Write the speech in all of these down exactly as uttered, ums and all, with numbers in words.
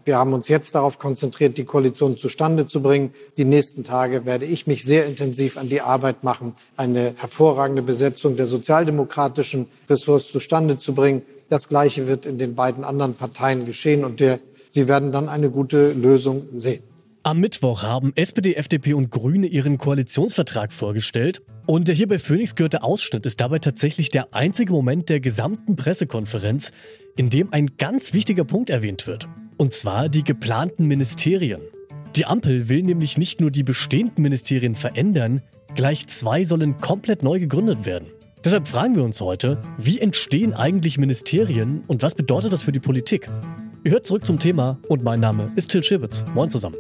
Wir haben uns jetzt darauf konzentriert, die Koalition zustande zu bringen. Die nächsten Tage werde ich mich sehr intensiv an die Arbeit machen, eine hervorragende Besetzung der sozialdemokratischen Ressorts zustande zu bringen. Das Gleiche wird in den beiden anderen Parteien geschehen und der, Sie werden dann eine gute Lösung sehen. Am Mittwoch haben S P D, F D P und Grüne ihren Koalitionsvertrag vorgestellt. Und der hier bei Phoenix gehörte Ausschnitt ist dabei tatsächlich der einzige Moment der gesamten Pressekonferenz, in dem ein ganz wichtiger Punkt erwähnt wird. Und zwar die geplanten Ministerien. Die Ampel will nämlich nicht nur die bestehenden Ministerien verändern, gleich zwei sollen komplett neu gegründet werden. Deshalb fragen wir uns heute, wie entstehen eigentlich Ministerien und was bedeutet das für die Politik? Ihr hört zurück zum Thema und mein Name ist Till Schirwitz. Moin zusammen.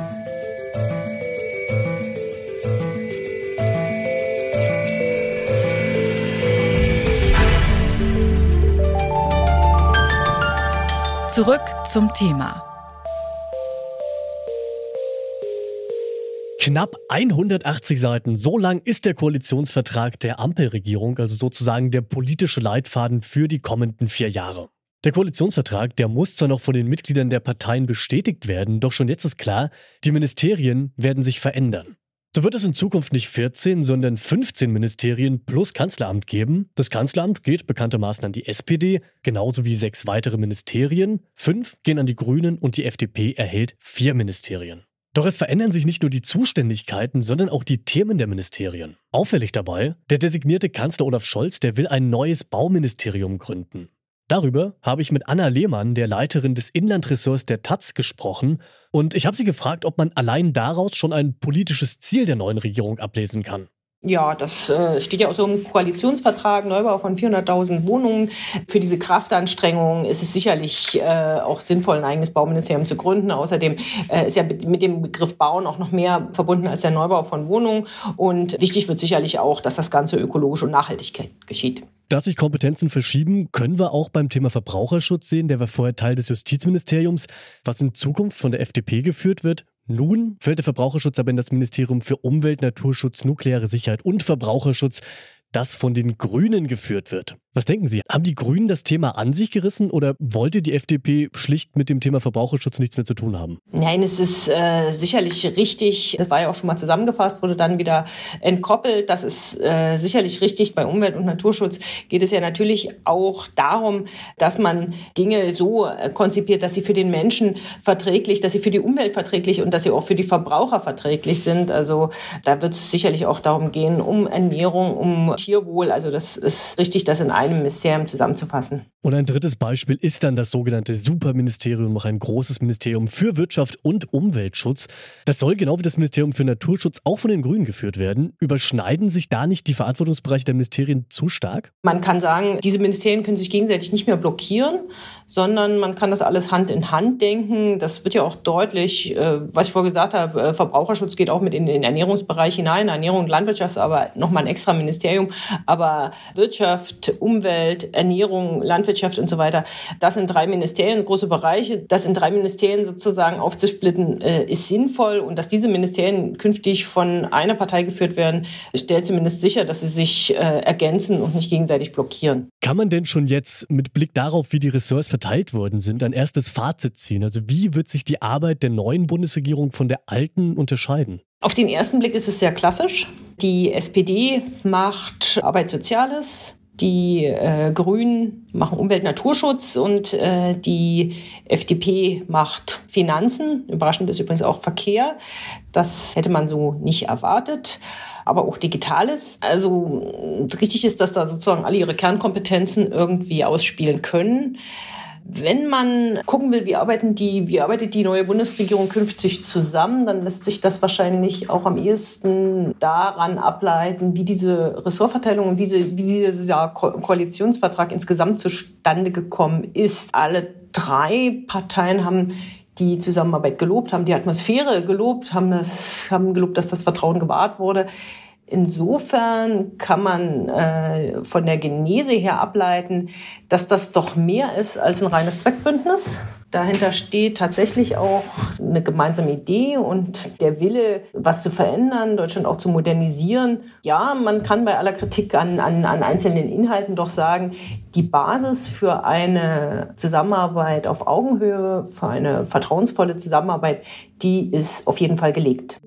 Zurück zum Thema. Knapp hundertachtzig Seiten, so lang ist der Koalitionsvertrag der Ampelregierung, also sozusagen der politische Leitfaden für die kommenden vier Jahre. Der Koalitionsvertrag, der muss zwar noch von den Mitgliedern der Parteien bestätigt werden, doch schon jetzt ist klar, die Ministerien werden sich verändern. So wird es in Zukunft nicht vierzehn, sondern fünfzehn Ministerien plus Kanzleramt geben. Das Kanzleramt geht bekanntermaßen an die S P D, genauso wie sechs weitere Ministerien. Fünf gehen an die Grünen und die F D P erhält vier Ministerien. Doch es verändern sich nicht nur die Zuständigkeiten, sondern auch die Themen der Ministerien. Auffällig dabei, der designierte Kanzler Olaf Scholz, der will ein neues Bauministerium gründen. Darüber habe ich mit Anna Lehmann, der Leiterin des Inlandressorts der Taz, gesprochen und ich habe sie gefragt, ob man allein daraus schon ein politisches Ziel der neuen Regierung ablesen kann. Ja, das äh, steht ja auch so im Koalitionsvertrag, Neubau von vierhunderttausend Wohnungen. Für diese Kraftanstrengungen ist es sicherlich äh, auch sinnvoll, ein eigenes Bauministerium zu gründen. Außerdem äh, ist ja mit dem Begriff Bauen auch noch mehr verbunden als der Neubau von Wohnungen. Und wichtig wird sicherlich auch, dass das Ganze ökologisch und nachhaltig geschieht. Dass sich Kompetenzen verschieben, können wir auch beim Thema Verbraucherschutz sehen. Der war vorher Teil des Justizministeriums, was in Zukunft von der F D P geführt wird. Nun fällt der Verbraucherschutz aber in das Ministerium für Umwelt, Naturschutz, nukleare Sicherheit und Verbraucherschutz, das von den Grünen geführt wird. Was denken Sie? Haben die Grünen das Thema an sich gerissen oder wollte die F D P schlicht mit dem Thema Verbraucherschutz nichts mehr zu tun haben? Nein, es ist äh, sicherlich richtig. Das war ja auch schon mal zusammengefasst, wurde dann wieder entkoppelt. Das ist äh, sicherlich richtig. Bei Umwelt- und Naturschutz geht es ja natürlich auch darum, dass man Dinge so äh, konzipiert, dass sie für den Menschen verträglich, dass sie für die Umwelt verträglich und dass sie auch für die Verbraucher verträglich sind. Also da wird es sicherlich auch darum gehen, um Ernährung, um Tierwohl. Also das ist richtig, das in einem Ministerium zusammenzufassen. Und ein drittes Beispiel ist dann das sogenannte Superministerium, noch ein großes Ministerium für Wirtschaft und Umweltschutz. Das soll genau wie das Ministerium für Naturschutz auch von den Grünen geführt werden. Überschneiden sich da nicht die Verantwortungsbereiche der Ministerien zu stark? Man kann sagen, diese Ministerien können sich gegenseitig nicht mehr blockieren, sondern man kann das alles Hand in Hand denken. Das wird ja auch deutlich, was ich vorher gesagt habe, Verbraucherschutz geht auch mit in den Ernährungsbereich hinein. Ernährung und Landwirtschaft ist aber nochmal ein extra Ministerium. Aber Wirtschaft, Umwelt, Ernährung, Landwirtschaft und so weiter, das sind drei Ministerien, große Bereiche. Das in drei Ministerien sozusagen aufzusplitten, äh, ist sinnvoll. Und dass diese Ministerien künftig von einer Partei geführt werden, stellt zumindest sicher, dass sie sich äh, ergänzen und nicht gegenseitig blockieren. Kann man denn schon jetzt mit Blick darauf, wie die Ressorts verteilt worden sind, ein erstes Fazit ziehen? Also wie wird sich die Arbeit der neuen Bundesregierung von der alten unterscheiden? Auf den ersten Blick ist es sehr klassisch. Die S P D macht Arbeit Soziales, die äh, Grünen machen Umwelt Naturschutz und äh, die F D P macht Finanzen. Überraschend ist übrigens auch Verkehr. Das hätte man so nicht erwartet. Aber auch Digitales. Also richtig ist, dass da sozusagen alle ihre Kernkompetenzen irgendwie ausspielen können. Wenn man gucken will, wie arbeiten die, wie arbeitet die neue Bundesregierung künftig zusammen, dann lässt sich das wahrscheinlich auch am ehesten daran ableiten, wie diese Ressortverteilung und wie, sie, wie dieser Ko- Koalitionsvertrag insgesamt zustande gekommen ist. Alle drei Parteien haben die Zusammenarbeit gelobt, haben die Atmosphäre gelobt, haben, das, haben gelobt, dass das Vertrauen gewahrt wurde. Insofern kann man äh, von der Genese her ableiten, dass das doch mehr ist als ein reines Zweckbündnis. Dahinter steht tatsächlich auch eine gemeinsame Idee und der Wille, was zu verändern, Deutschland auch zu modernisieren. Ja, man kann bei aller Kritik an, an, an einzelnen Inhalten doch sagen, die Basis für eine Zusammenarbeit auf Augenhöhe, für eine vertrauensvolle Zusammenarbeit, die ist auf jeden Fall gelegt.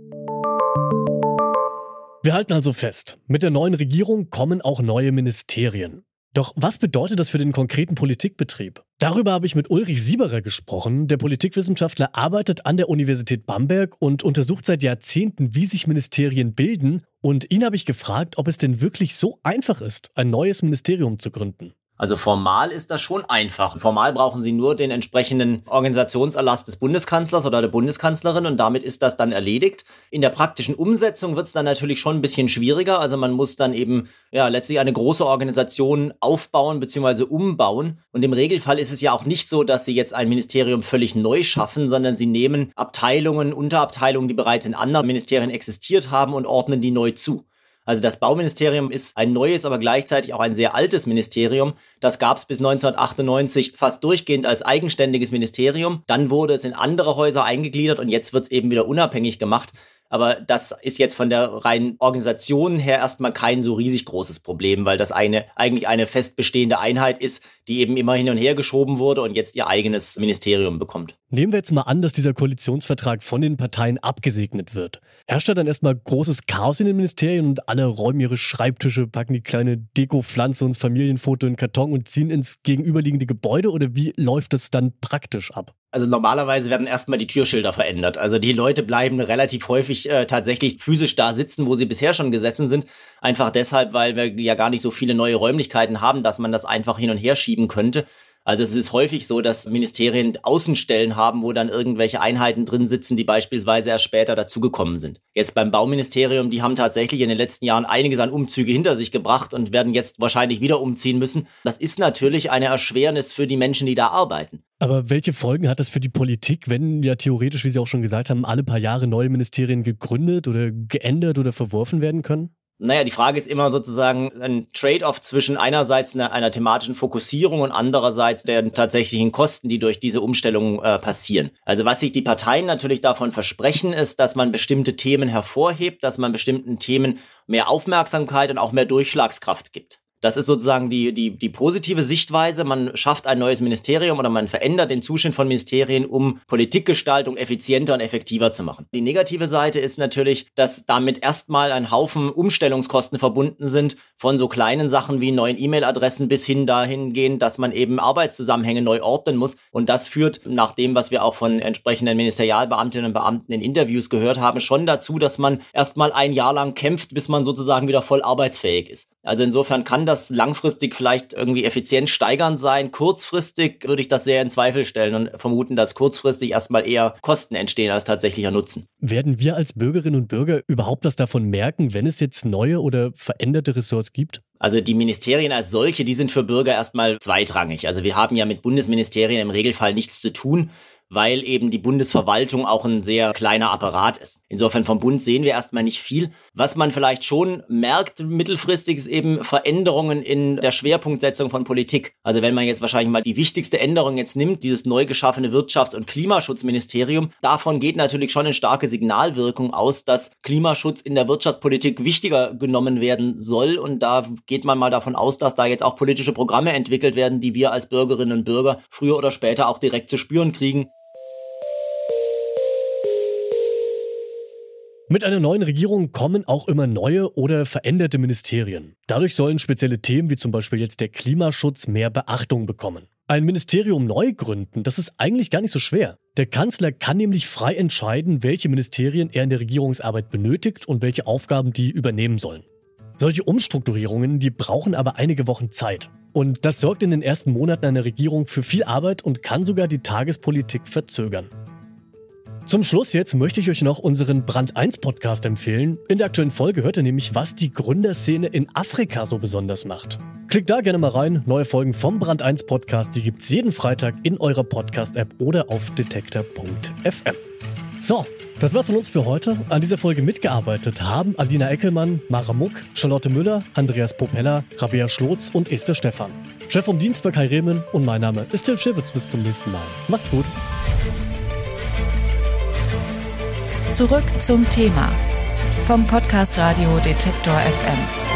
Wir halten also fest, mit der neuen Regierung kommen auch neue Ministerien. Doch was bedeutet das für den konkreten Politikbetrieb? Darüber habe ich mit Ulrich Sieberer gesprochen. Der Politikwissenschaftler arbeitet an der Universität Bamberg und untersucht seit Jahrzehnten, wie sich Ministerien bilden. Und ihn habe ich gefragt, ob es denn wirklich so einfach ist, ein neues Ministerium zu gründen. Also formal ist das schon einfach. Formal brauchen Sie nur den entsprechenden Organisationserlass des Bundeskanzlers oder der Bundeskanzlerin und damit ist das dann erledigt. In der praktischen Umsetzung wird es dann natürlich schon ein bisschen schwieriger. Also man muss dann eben ja letztlich eine große Organisation aufbauen bzw. umbauen. Und im Regelfall ist es ja auch nicht so, dass Sie jetzt ein Ministerium völlig neu schaffen, sondern Sie nehmen Abteilungen, Unterabteilungen, die bereits in anderen Ministerien existiert haben und ordnen die neu zu. Also das Bauministerium ist ein neues, aber gleichzeitig auch ein sehr altes Ministerium. Das gab es bis neunzehnhundertachtundneunzig fast durchgehend als eigenständiges Ministerium. Dann wurde es in andere Häuser eingegliedert und jetzt wird es eben wieder unabhängig gemacht. Aber das ist jetzt von der reinen Organisation her erstmal kein so riesig großes Problem, weil das eine eigentlich eine fest bestehende Einheit ist, die eben immer hin und her geschoben wurde und jetzt ihr eigenes Ministerium bekommt. Nehmen wir jetzt mal an, dass dieser Koalitionsvertrag von den Parteien abgesegnet wird. Herrscht da dann erstmal großes Chaos in den Ministerien und alle räumen ihre Schreibtische, packen die kleine Dekopflanze und das Familienfoto in den Karton und ziehen ins gegenüberliegende Gebäude oder wie läuft das dann praktisch ab? Also normalerweise werden erstmal die Türschilder verändert. Also die Leute bleiben relativ häufig äh, tatsächlich physisch da sitzen, wo sie bisher schon gesessen sind. Einfach deshalb, weil wir ja gar nicht so viele neue Räumlichkeiten haben, dass man das einfach hin und her schieben könnte. Also es ist häufig so, dass Ministerien Außenstellen haben, wo dann irgendwelche Einheiten drin sitzen, die beispielsweise erst später dazugekommen sind. Jetzt beim Bauministerium, die haben tatsächlich in den letzten Jahren einiges an Umzüge hinter sich gebracht und werden jetzt wahrscheinlich wieder umziehen müssen. Das ist natürlich eine Erschwernis für die Menschen, die da arbeiten. Aber welche Folgen hat das für die Politik, wenn ja theoretisch, wie Sie auch schon gesagt haben, alle paar Jahre neue Ministerien gegründet oder geändert oder verworfen werden können? Naja, die Frage ist immer sozusagen ein Trade-off zwischen einerseits einer, einer thematischen Fokussierung und andererseits den tatsächlichen Kosten, die durch diese Umstellung äh, passieren. Also was sich die Parteien natürlich davon versprechen, ist, dass man bestimmte Themen hervorhebt, dass man bestimmten Themen mehr Aufmerksamkeit und auch mehr Durchschlagskraft gibt. Das ist sozusagen die, die, die positive Sichtweise. Man schafft ein neues Ministerium oder man verändert den Zustand von Ministerien, um Politikgestaltung effizienter und effektiver zu machen. Die negative Seite ist natürlich, dass damit erstmal ein Haufen Umstellungskosten verbunden sind, von so kleinen Sachen wie neuen E-Mail-Adressen bis hin dahingehend, dass man eben Arbeitszusammenhänge neu ordnen muss. Und das führt, nach dem, was wir auch von entsprechenden Ministerialbeamtinnen und Beamten in Interviews gehört haben, schon dazu, dass man erstmal ein Jahr lang kämpft, bis man sozusagen wieder voll arbeitsfähig ist. Also insofern kann das langfristig vielleicht irgendwie effizient steigernd sein. Kurzfristig würde ich das sehr in Zweifel stellen und vermuten, dass kurzfristig erstmal eher Kosten entstehen als tatsächlicher Nutzen. Werden wir als Bürgerinnen und Bürger überhaupt was davon merken, wenn es jetzt neue oder veränderte Ressorts gibt? Also die Ministerien als solche, die sind für Bürger erstmal zweitrangig. Also wir haben ja mit Bundesministerien im Regelfall nichts zu tun, weil eben die Bundesverwaltung auch ein sehr kleiner Apparat ist. Insofern vom Bund sehen wir erstmal nicht viel. Was man vielleicht schon merkt mittelfristig ist eben Veränderungen in der Schwerpunktsetzung von Politik. Also wenn man jetzt wahrscheinlich mal die wichtigste Änderung jetzt nimmt, dieses neu geschaffene Wirtschafts- und Klimaschutzministerium, davon geht natürlich schon eine starke Signalwirkung aus, dass Klimaschutz in der Wirtschaftspolitik wichtiger genommen werden soll. Und da geht man mal davon aus, dass da jetzt auch politische Programme entwickelt werden, die wir als Bürgerinnen und Bürger früher oder später auch direkt zu spüren kriegen. Mit einer neuen Regierung kommen auch immer neue oder veränderte Ministerien. Dadurch sollen spezielle Themen wie zum Beispiel jetzt der Klimaschutz mehr Beachtung bekommen. Ein Ministerium neu gründen, das ist eigentlich gar nicht so schwer. Der Kanzler kann nämlich frei entscheiden, welche Ministerien er in der Regierungsarbeit benötigt und welche Aufgaben die übernehmen sollen. Solche Umstrukturierungen, die brauchen aber einige Wochen Zeit. Und das sorgt in den ersten Monaten einer Regierung für viel Arbeit und kann sogar die Tagespolitik verzögern. Zum Schluss jetzt möchte ich euch noch unseren Brand eins Podcast empfehlen. In der aktuellen Folge hört ihr nämlich, was die Gründerszene in Afrika so besonders macht. Klickt da gerne mal rein. Neue Folgen vom Brand eins Podcast, die gibt's jeden Freitag in eurer Podcast-App oder auf detektor punkt f m. So, Das war's von uns für heute. An dieser Folge mitgearbeitet haben Alina Eckelmann, Mara Muck, Charlotte Müller, Andreas Popella, Rabea Schlotz und Esther Stephan. Chef vom Dienst war Kai Rehmann und mein Name ist Till Schibitz. Bis zum nächsten Mal. Macht's gut. Zurück zum Thema vom Podcast Radio Detektor F M.